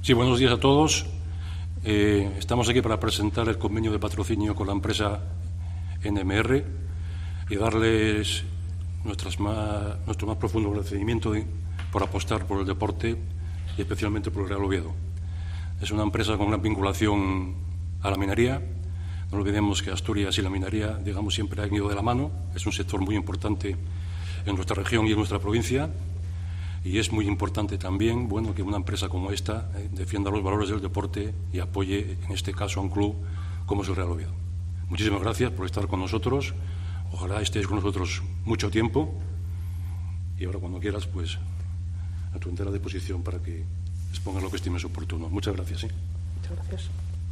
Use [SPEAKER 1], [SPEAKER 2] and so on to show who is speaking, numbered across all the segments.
[SPEAKER 1] Sí, buenos días a todos. Estamos aquí para presentar el convenio de patrocinio con la empresa NMR y darles nuestro más profundo agradecimiento por apostar por el deporte y especialmente por el Real Oviedo. Es una empresa con gran vinculación a la minería. No olvidemos que Asturias y la minería, digamos, siempre han ido de la mano. Es un sector muy importante en nuestra región y en nuestra provincia. Y es muy importante también, bueno, que una empresa como esta defienda los valores del deporte y apoye, en este caso, a un club como es el Real Oviedo. Muchísimas gracias por estar con nosotros. Ojalá estéis con nosotros mucho tiempo. Y ahora, cuando quieras, pues, a tu entera disposición para que expongas lo que estimes oportuno. Muchas gracias. ¿Sí?
[SPEAKER 2] Muchas gracias.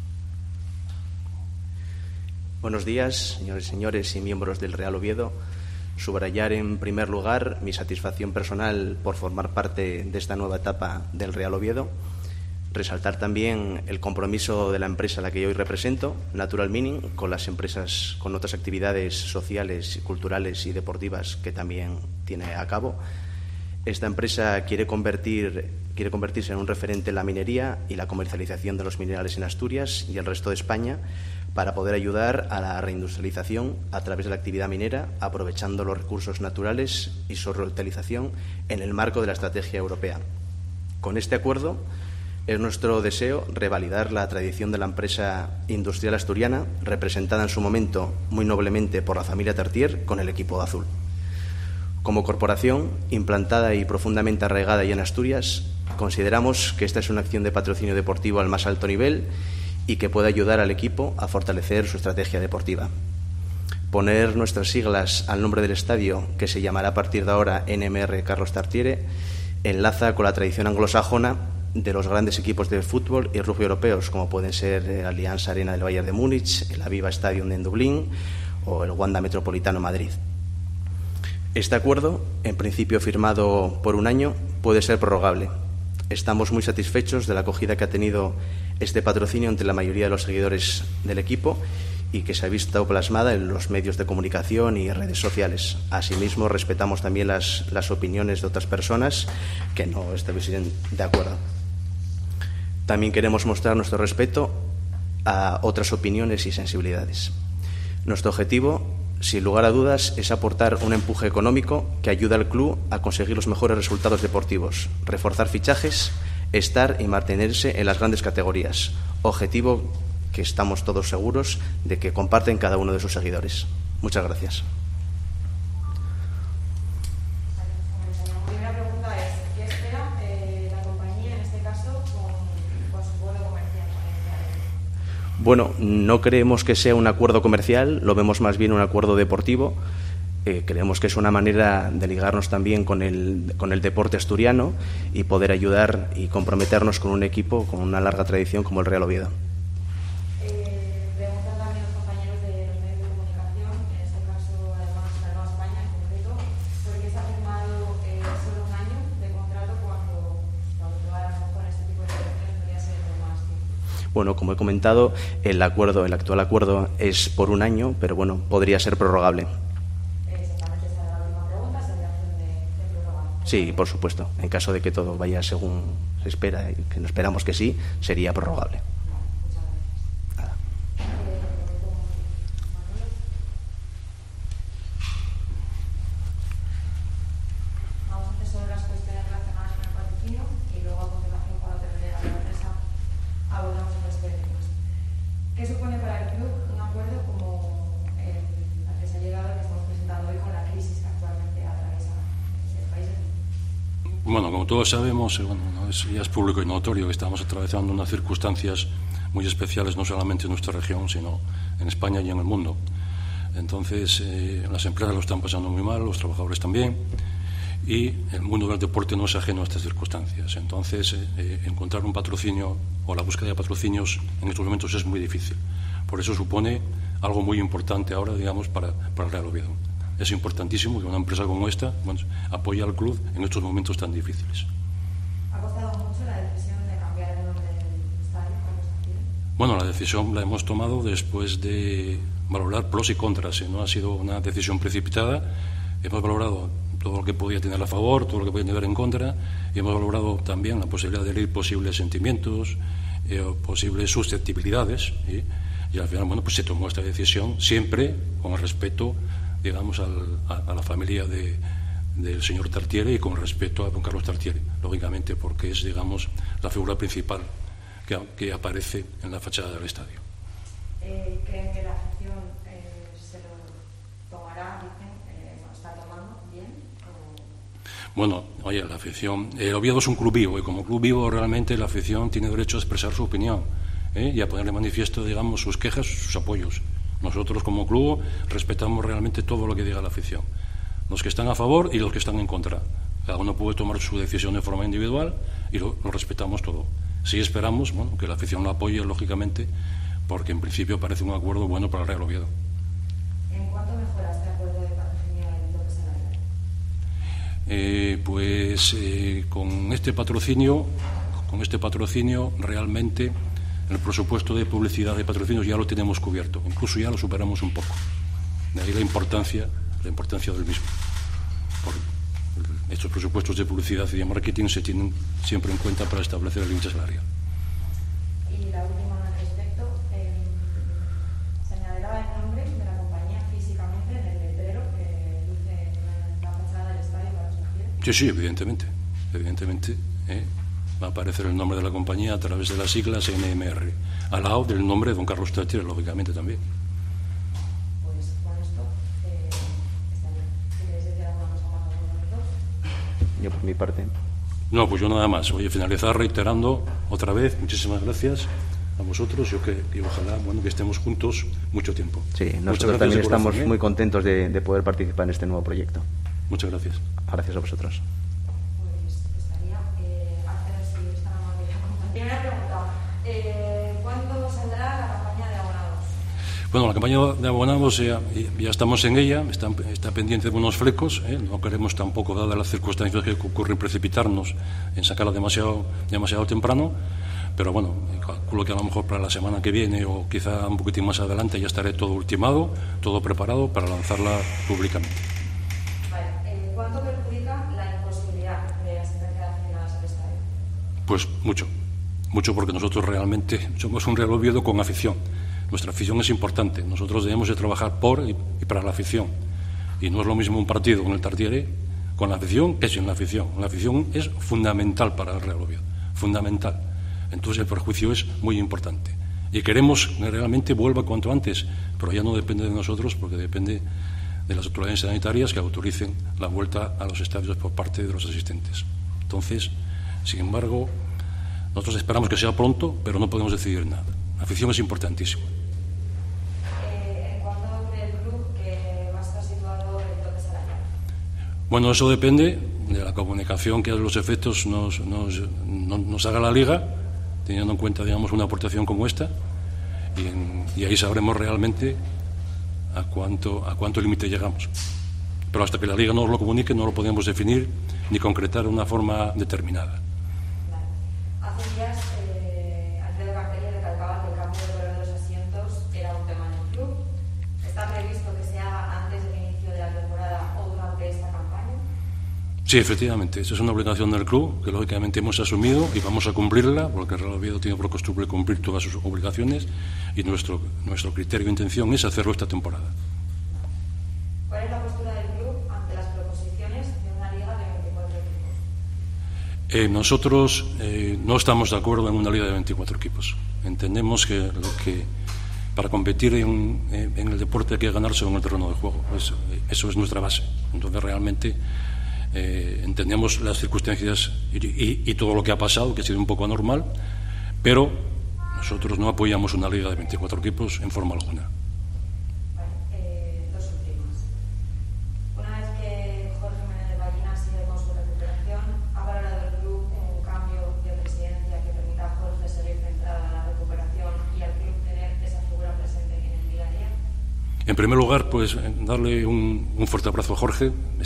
[SPEAKER 2] Buenos días, señores y señores y miembros del Real Oviedo. Subrayar en primer lugar mi satisfacción personal por formar parte de esta nueva etapa del Real Oviedo. Resaltar también el compromiso de la empresa a la que yo hoy represento, Natural Mining, con las empresas, con otras actividades sociales, culturales y deportivas que también tiene a cabo. Esta empresa quiere convertirse en un referente en la minería y la comercialización de los minerales en Asturias y el resto de España, para poder ayudar a la reindustrialización a través de la actividad minera, aprovechando los recursos naturales y su reutilización en el marco de la estrategia europea. Con este acuerdo es nuestro deseo revalidar la tradición de la empresa industrial asturiana, representada en su momento muy noblemente por la familia Tartier con el equipo azul. Como corporación implantada y profundamente arraigada ya en Asturias, consideramos que esta es una acción de patrocinio deportivo al más alto nivel y que puede ayudar al equipo a fortalecer su estrategia deportiva. Poner nuestras siglas al nombre del estadio, que se llamará a partir de ahora NMR Carlos Tartiere, enlaza con la tradición anglosajona de los grandes equipos de fútbol y rugby europeos, como pueden ser Allianz Arena del Bayern de Múnich, el Aviva Stadium en Dublín o el Wanda Metropolitano Madrid. Este acuerdo, en principio firmado por un año, puede ser prorrogable. Estamos muy satisfechos de la acogida que ha tenido este patrocinio entre la mayoría de los seguidores del equipo y que se ha visto plasmada en los medios de comunicación y redes sociales. Asimismo, respetamos también las opiniones de otras personas que no estuviesen de acuerdo. También queremos mostrar nuestro respeto a otras opiniones y sensibilidades. Nuestro objetivo, sin lugar a dudas, es aportar un empuje económico que ayude al club a conseguir los mejores resultados deportivos, reforzar fichajes, estar y mantenerse en las grandes categorías, objetivo que estamos todos seguros de que comparten cada uno de sus seguidores. Muchas gracias.
[SPEAKER 3] La primera pregunta es, ¿qué espera la compañía, en este caso, con su acuerdo comercial?
[SPEAKER 2] Bueno, no creemos que sea un acuerdo comercial, lo vemos más bien un acuerdo deportivo. Creemos que es una manera de ligarnos también con el deporte asturiano y poder ayudar y comprometernos con un equipo con una larga tradición como el Real Oviedo.
[SPEAKER 3] Preguntan también los compañeros de los medios de comunicación, en este caso además la Nueva España en concreto, ¿por qué se ha firmado solo un año de contrato cuando a lo mejor este tipo de situaciones podría ser de más tiempo?
[SPEAKER 2] Bueno, como he comentado, el actual acuerdo es por un año, pero bueno, podría ser prorrogable. Sí, por supuesto. En caso de que todo vaya según se espera y que esperamos que sí, sería prorrogable. Nada.
[SPEAKER 3] Vamos a hacer sobre las cuestiones relacionadas con el patrocinio y luego a continuación, cuando termine la empresa, abordamos otras temas. ¿Qué supone para el club un acuerdo como el que se ha llegado, que estamos presentando hoy con la crisis que actualmente atraviesa el país?
[SPEAKER 1] Bueno, como todos sabemos, ya es público y notorio que estamos atravesando unas circunstancias muy especiales, no solamente en nuestra región, sino en España y en el mundo. Entonces, las empresas lo están pasando muy mal, los trabajadores también, y el mundo del deporte no es ajeno a estas circunstancias. Entonces, encontrar un patrocinio o la búsqueda de patrocinios en estos momentos es muy difícil. Por eso supone algo muy importante ahora, digamos, para el Real Oviedo. Es importantísimo que una empresa como esta apoye al club en estos momentos tan difíciles.
[SPEAKER 3] ¿Ha costado mucho la decisión de cambiar el nombre del estadio?
[SPEAKER 1] Bueno, la decisión la hemos tomado después de valorar pros y contras. No ha sido una decisión precipitada. Hemos valorado todo lo que podía tener a favor, todo lo que podía tener en contra, y hemos valorado también la posibilidad de herir posibles sentimientos, posibles susceptibilidades, y al final, bueno, pues se tomó esta decisión siempre con el respeto, digamos, a la familia del señor Tartiere y con respeto a don Carlos Tartiere, lógicamente, porque es, digamos, la figura principal que aparece en la fachada del estadio.
[SPEAKER 3] ¿Creen que la afición se lo tomará, dicen, lo está tomando bien?
[SPEAKER 1] Bueno, oye, la afición, Oviedo es un club vivo, y como club vivo realmente la afición tiene derecho a expresar su opinión, y a poner de manifiesto, digamos, sus quejas, sus apoyos. Nosotros como club respetamos realmente todo lo que diga la afición, los que están a favor y los que están en contra. Cada uno puede tomar su decisión de forma individual y lo respetamos todo. Sí esperamos, bueno, que la afición lo apoye, lógicamente, porque en principio parece un acuerdo bueno para el Real Oviedo.
[SPEAKER 3] ¿En cuánto mejora este acuerdo de patrocinio el tope salarial?
[SPEAKER 1] Con este patrocinio realmente el presupuesto de publicidad de patrocinios ya lo tenemos cubierto, incluso ya lo superamos un poco. De ahí la importancia del mismo. Estos presupuestos de publicidad y de marketing se tienen siempre en cuenta para establecer el límite salarial.
[SPEAKER 3] Y la última al respecto, ¿se añadirá el nombre de la compañía físicamente en el letrero que luce en la fachada del estadio para los partidos?
[SPEAKER 1] Sí, evidentemente. Va a aparecer el nombre de la compañía a través de las siglas NMR, al lado del nombre de don Carlos Tartiere, lógicamente también.
[SPEAKER 3] Pues con esto está bien. Si queréis decir alguna cosa más a los dos.
[SPEAKER 2] Yo por mi parte.
[SPEAKER 1] No, pues yo nada más. Voy a finalizar reiterando otra vez, muchísimas gracias a vosotros y ojalá, bueno, que estemos juntos mucho tiempo.
[SPEAKER 2] Sí, nosotros también estamos muy contentos de poder participar en este nuevo proyecto.
[SPEAKER 1] Muchas gracias.
[SPEAKER 2] Gracias a vosotros.
[SPEAKER 3] Primera pregunta, ¿cuándo saldrá la campaña de abonados?
[SPEAKER 1] Bueno, la campaña de abonados ya estamos en ella, está pendiente de unos flecos, no queremos tampoco, dadas las circunstancias que ocurren, precipitarnos en sacarla demasiado temprano, pero bueno, calculo que a lo mejor para la semana que viene o quizá un poquitín más adelante ya estaré todo ultimado, todo preparado para lanzarla públicamente.
[SPEAKER 3] Vale, ¿cuánto perjudica la imposibilidad de asistencia de aficionados al estadio?
[SPEAKER 1] Pues mucho, porque nosotros realmente somos un Real Oviedo con afición. Nuestra afición es importante. Nosotros debemos de trabajar por y para la afición. Y no es lo mismo un partido con el Tartiere, con la afición, que sin la afición. La afición es fundamental para el Real Oviedo. Fundamental. Entonces el perjuicio es muy importante. Y queremos que realmente vuelva cuanto antes, pero ya no depende de nosotros, porque depende de las autoridades sanitarias que autoricen la vuelta a los estadios por parte de los asistentes. Entonces, sin embargo, nosotros esperamos que sea pronto, pero no podemos decidir nada. La afición es importantísima.
[SPEAKER 3] ¿En cuándo cree el club que va a estar situado el tope salarial?
[SPEAKER 1] Bueno, eso depende de la comunicación que a los efectos nos haga la Liga, teniendo en cuenta, digamos, una aportación como esta, y ahí sabremos realmente a cuánto límite llegamos. Pero hasta que la Liga nos lo comunique no lo podemos definir ni concretar de una forma determinada.
[SPEAKER 3] Hace días, Alfredo Cartelli recalcaba que el cambio de color de los asientos era un tema en el club. ¿Está previsto que se haga antes del inicio de la temporada o durante esta campaña?
[SPEAKER 1] Sí, efectivamente. Esa es una obligación del club que lógicamente hemos asumido y vamos a cumplirla, porque el Real Oviedo tiene por costumbre cumplir todas sus obligaciones y nuestro criterio e intención es hacerlo esta temporada.
[SPEAKER 3] ¿Cuál es la postura del club ante las proposiciones de una liga de 24 equipos?
[SPEAKER 1] Nosotros no estamos de acuerdo en una liga de 24 equipos. Entendemos que para competir en el deporte hay que ganarse en el terreno de juego. Eso es nuestra base. Entonces realmente entendemos las circunstancias y todo lo que ha pasado, que ha sido un poco anormal, pero nosotros no apoyamos una liga de 24 equipos en forma alguna. En primer lugar, pues darle un fuerte abrazo a Jorge.